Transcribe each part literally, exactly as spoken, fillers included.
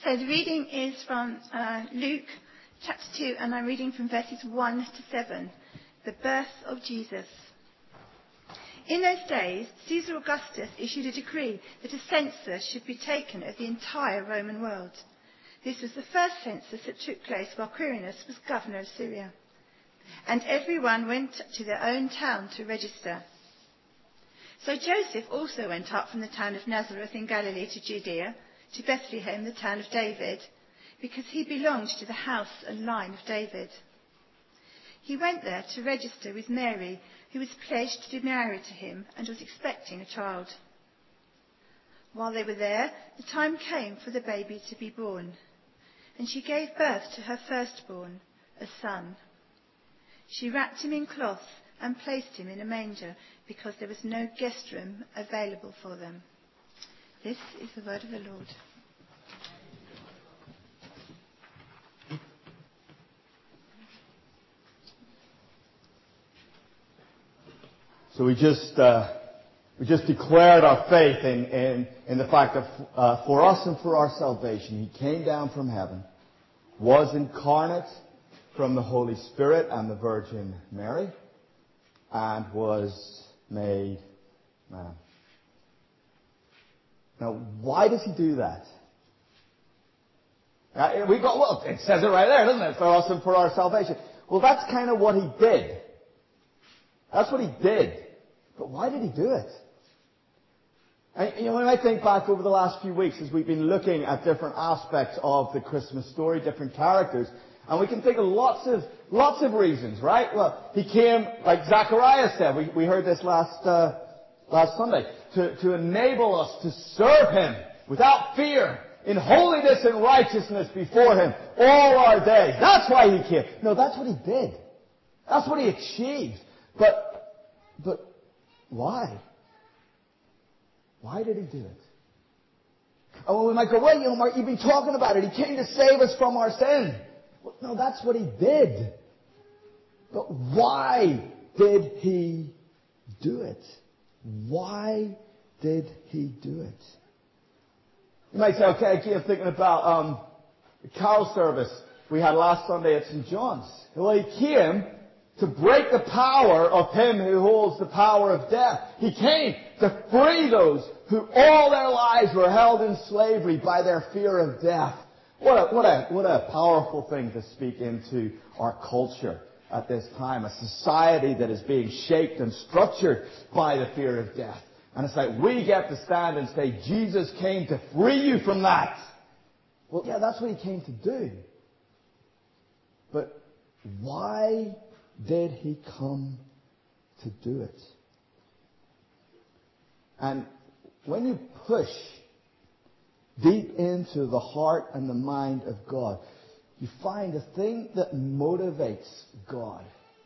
So the reading is from uh, Luke chapter two, and I'm reading from verses one to seven. The birth of Jesus. In those days, Caesar Augustus issued a decree that a census should be taken of the entire Roman world. This was the first census that took place while Quirinius was governor of Syria. And everyone went to their own town to register. So Joseph also went up from the town of Nazareth in Galilee to Judea, to Bethlehem, the town of David, because he belonged to the house and line of David. He went there to register with Mary, who was pledged to be married to him and was expecting a child. While they were there, the time came for the baby to be born, and she gave birth to her firstborn, a son. She wrapped him in cloths and placed him in a manger because there was no guest room available for them. This is the word of the Lord. So we just uh, we just declared our faith in in, in the fact that uh, for us and for our salvation, He came down from heaven, was incarnate from the Holy Spirit and the Virgin Mary, and was made man. Now, why does He do that? Uh, we got well, it says it right there, doesn't it? For us and for our salvation. Well, that's kind of what He did. That's what He did. But why did He do it? And, you know, when I think back over the last few weeks as we've been looking at different aspects of the Christmas story, different characters, and we can think of lots of lots of reasons, right? Well, He came, like Zechariah said, we, we heard this last uh, last Sunday, to, to enable us to serve Him without fear, in holiness and righteousness before Him all our days. That's why He came. No, that's what He did. That's what He achieved. But, but why? Why did He do it? Oh, we might go, well, you know, Mark, you've been talking about it. He came to save us from our sin. Well, no, that's what He did. But why did He do it? Why did He do it? You might say, okay, I keep thinking about um, the carol service we had last Sunday at Saint John's. Well, He came to break the power of him who holds the power of death. He came to free those who all their lives were held in slavery by their fear of death. What a, what a, what a powerful thing to speak into our culture at this time. A society that is being shaped and structured by the fear of death. And it's like we get to stand and say, Jesus came to free you from that. Well, yeah, that's what He came to do. But why did He come to do it? And when you push deep into the heart and the mind of God, you find the thing that motivates God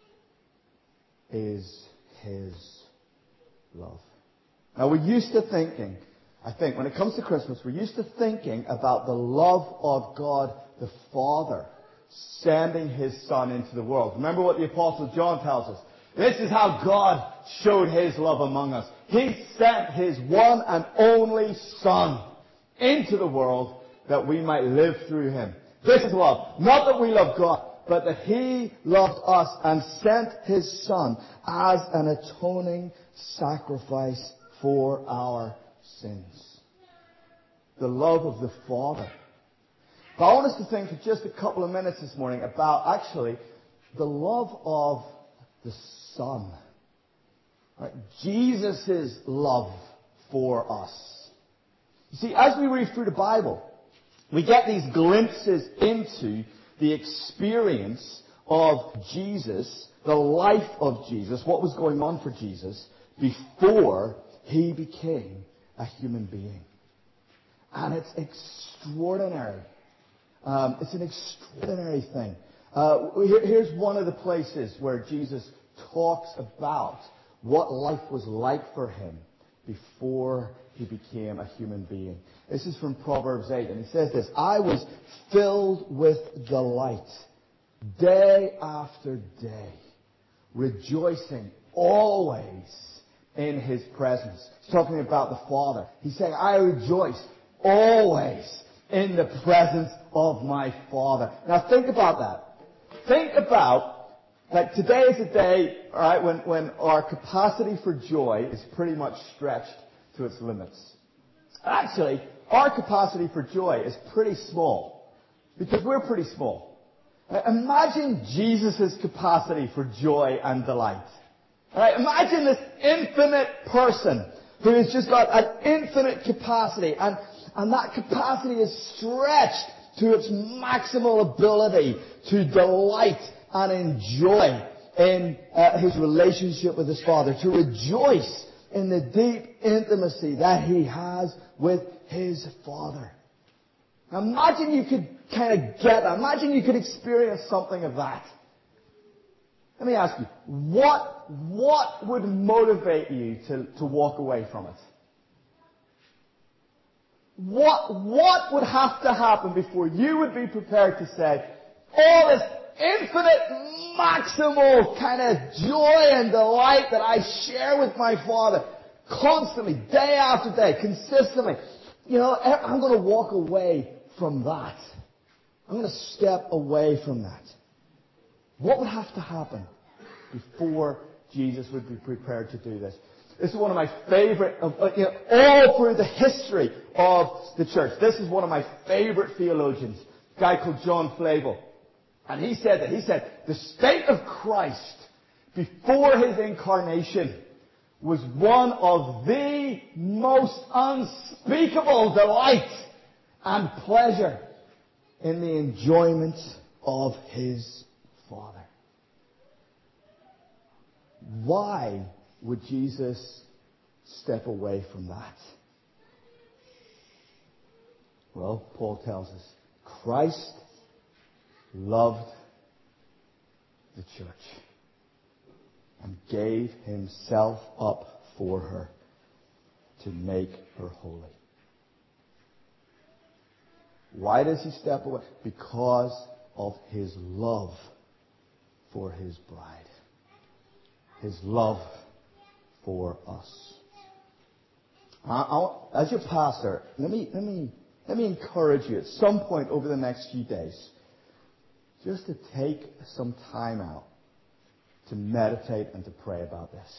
is His love. Now, we're used to thinking, I think, when it comes to Christmas, we're used to thinking about the love of God the Father sending His Son into the world. Remember what the Apostle John tells us. This is how God showed His love among us. He sent His one and only Son into the world that we might live through Him. This is love. Not that we love God, but that He loved us and sent His Son as an atoning sacrifice for our sins. The love of the Father. But I want us to think for just a couple of minutes this morning about actually the love of the Son. Right? Jesus' love for us. You see, as we read through the Bible, we get these glimpses into the experience of Jesus, the life of Jesus, what was going on for Jesus before He became a human being. And it's extraordinary. Um, it's an extraordinary thing. Uh, here, here's one of the places where Jesus talks about what life was like for Him before He became a human being. This is from Proverbs eight, and he says this, I was filled with delight day after day, rejoicing always in His presence. He's talking about the Father. He's saying, I rejoice always in the presence of my Father. Now think about that. Think about, like, today is a day, alright, when, when our capacity for joy is pretty much stretched to its limits. Actually, our capacity for joy is pretty small. Because we're pretty small. Now, imagine Jesus' capacity for joy and delight. Alright, imagine this infinite person who has just got an infinite capacity, and, and that capacity is stretched to its maximal ability to delight and enjoy in uh, his relationship with his Father, to rejoice in the deep intimacy that he has with his Father. Now imagine you could kind of get that. Imagine you could experience something of that. Let me ask you, what, what would motivate you to, to walk away from it? What, what would have to happen before you would be prepared to say, all this infinite, maximal kind of joy and delight that I share with my Father constantly, day after day, consistently, you know, I'm going to walk away from that. I'm going to step away from that. What would have to happen before Jesus would be prepared to do this? This is one of my favorite, of, uh, you know, all through the history of the church. This is one of my favorite theologians, a guy called John Flavel. And he said that, he said, the state of Christ before his incarnation was one of the most unspeakable delight and pleasure in the enjoyment of his Father. Why would Jesus step away from that? Well, Paul tells us, Christ loved the church and gave himself up for her to make her holy. Why does he step away? Because of his love for his bride. His love for us. I, I'll, as your pastor, let me, let me, let me encourage you at some point over the next few days just to take some time out to meditate and to pray about this.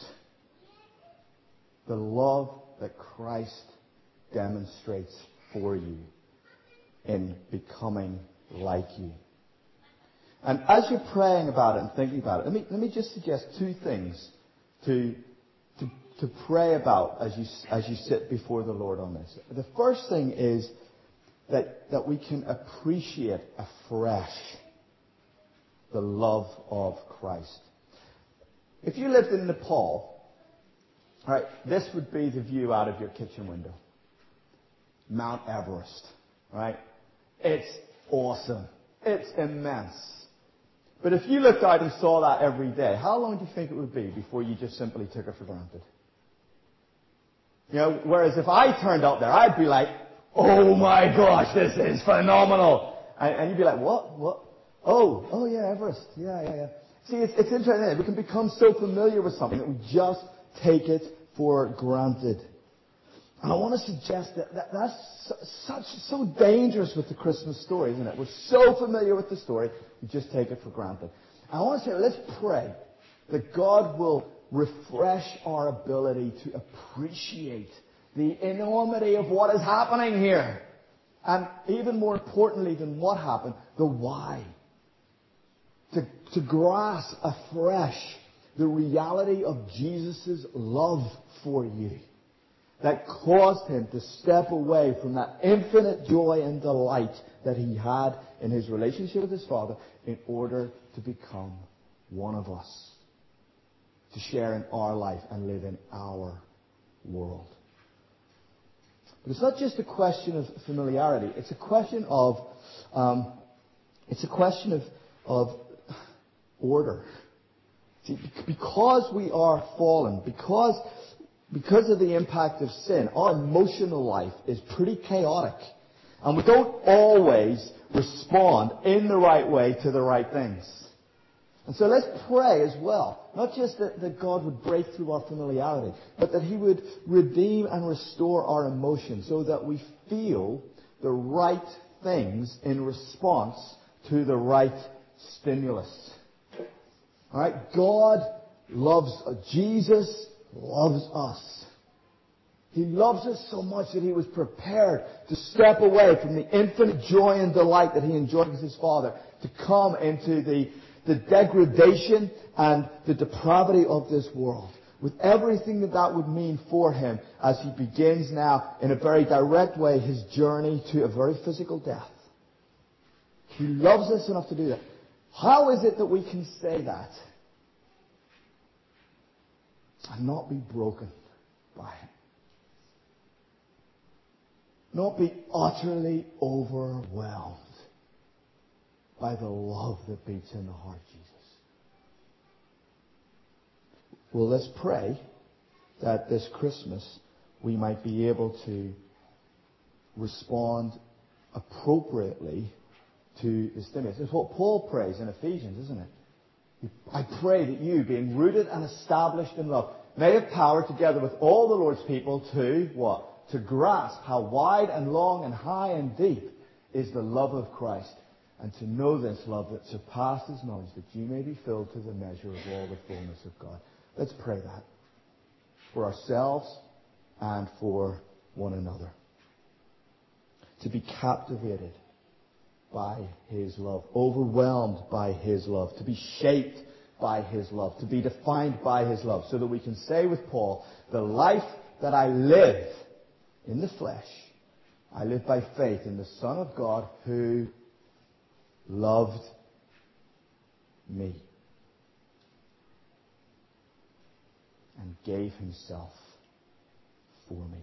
The love that Christ demonstrates for you in becoming like you. And as you're praying about it and thinking about it, let me, let me just suggest two things to, to, to pray about as you, as you sit before the Lord on this. The first thing is that, that we can appreciate afresh the love of Christ. If you lived in Nepal, right, this would be the view out of your kitchen window. Mount Everest, right? It's awesome. It's immense. But if you looked out and saw that every day, how long do you think it would be before you just simply took it for granted? You know, whereas if I turned up there, I'd be like, oh my gosh, this is phenomenal. And, and you'd be like, what? What? Oh, oh yeah, Everest. Yeah, yeah, yeah. See, it's, it's interesting. We can become so familiar with something that we just take it for granted. And I want to suggest that, that that's such so dangerous with the Christmas story, isn't it? We're so familiar with the story, we just take it for granted. I want to say, let's pray that God will refresh our ability to appreciate the enormity of what is happening here. And even more importantly than what happened, the why. To, to grasp afresh the reality of Jesus' love for you that caused him to step away from that infinite joy and delight that he had in his relationship with his Father in order to become one of us, to share in our life and live in our world. But it's not just a question of familiarity. It's a question of, um, it's a question of, of order. See, because we are fallen, because Because of the impact of sin, our emotional life is pretty chaotic. And we don't always respond in the right way to the right things. And so let's pray as well. Not just that, that God would break through our familiarity, but that he would redeem and restore our emotions so that we feel the right things in response to the right stimulus. All right? God loves, Jesus loves us. He loves us so much that He was prepared to step away from the infinite joy and delight that He enjoyed with His Father to come into the, the degradation and the depravity of this world, with everything that that would mean for Him as He begins now, in a very direct way, His journey to a very physical death. He loves us enough to do that. How is it that we can say that and not be broken by it? Not be utterly overwhelmed by the love that beats in the heart of Jesus. Well, let's pray that this Christmas we might be able to respond appropriately to the stimulus. It's what Paul prays in Ephesians, isn't it? I pray that you, being rooted and established in love, may have power together with all the Lord's people to, what? To grasp how wide and long and high and deep is the love of Christ, and to know this love that surpasses knowledge, that you may be filled to the measure of all the fullness of God. Let's pray that for ourselves and for one another. To be captivated by His love, overwhelmed by His love, to be shaped by His love, to be defined by His love, so that we can say with Paul, the life that I live in the flesh, I live by faith in the Son of God who loved me and gave Himself for me.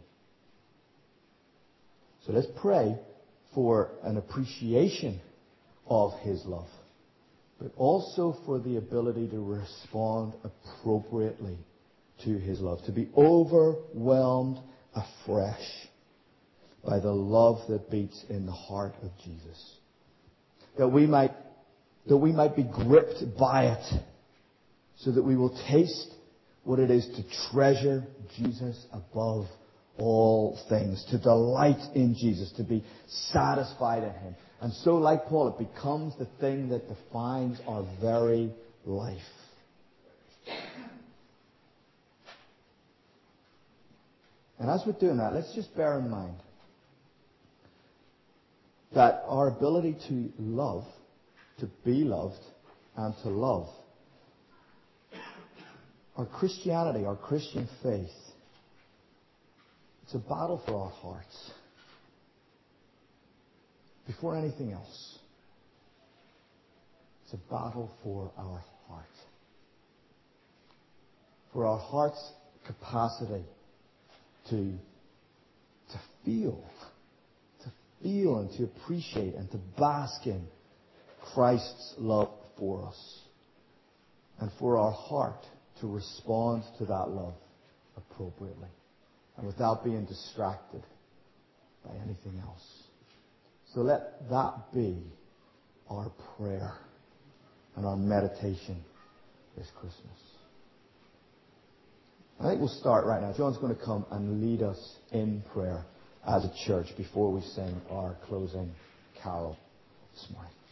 So let's pray for an appreciation of His love, but also for the ability to respond appropriately to His love, to be overwhelmed afresh by the love that beats in the heart of Jesus. That we might, that we might be gripped by it, so that we will taste what it is to treasure Jesus above all things, to delight in Jesus, to be satisfied in Him. And so, like Paul, it becomes the thing that defines our very life. And as we're doing that, let's just bear in mind that our ability to love, to be loved, and to love, our Christianity, our Christian faith, it's a battle for our hearts. Before anything else, it's a battle for our heart. For our heart's capacity to, to feel, to feel and to appreciate and to bask in Christ's love for us. And for our heart to respond to that love appropriately and without being distracted by anything else. So let that be our prayer and our meditation this Christmas. I think we'll start right now. John's going to come and lead us in prayer as a church before we sing our closing carol this morning.